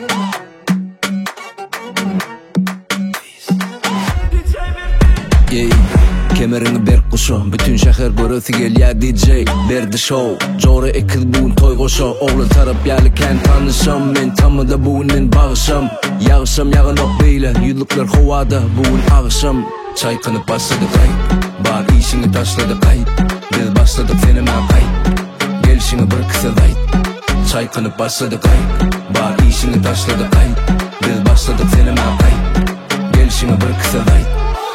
Kemerini ber kuşu, bütün şehir görüntü gel ya DJ. Berdi show, Jore ekil bugün toy koşu. Oğlan tarap yerliken tanışım, men tamı da bugünün bağışım. Yağışım yağın ok beyle, yıllıklar havada bugün ağışım. Çaykınıp başladı kayıp, bar işini taşladı kayıp. Biz başladık fenomen kayıp, gelişini bir kısa dayıp. Çaykınıp başladı kayıp, bar işini taşladı kayıp. Biz başladık fenomen kayıp, gelişini bir kısa dayıp.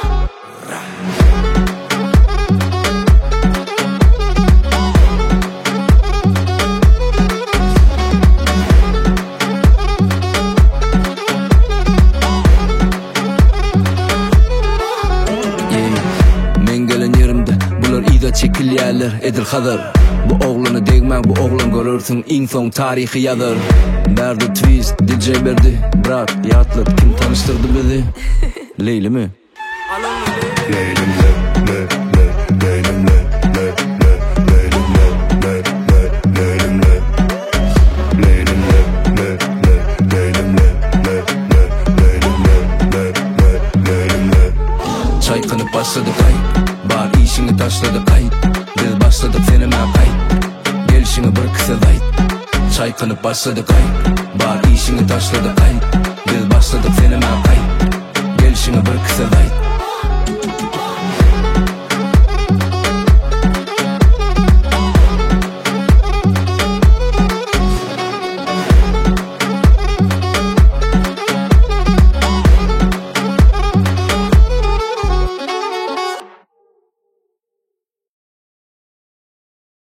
Çekil yerler edil kadar. Bu oğlanı değmen, bu oğlan görürsün in son tarihi yazar. Berdi twist, DJ Berdi, bırak yatlık, kim tanıştırdı bizi? Leyli mi? Leylim le, le, le, leylim le, le, le, leylim le, le, le, leylim le. Leylim le, le, le, leylim le, le, le, leylim le, le, le, leylim le. Çaykınıp başladı kayıp, bar işini taşladı kayıp. Biz başladık fenomen kayıp, gelişini bir kısa dayıp. Çaykınıp başladı kayıp, bar işini taşladı kayıp. Biz başladık fenomen kayıp, gelişini bir kısa dayıp.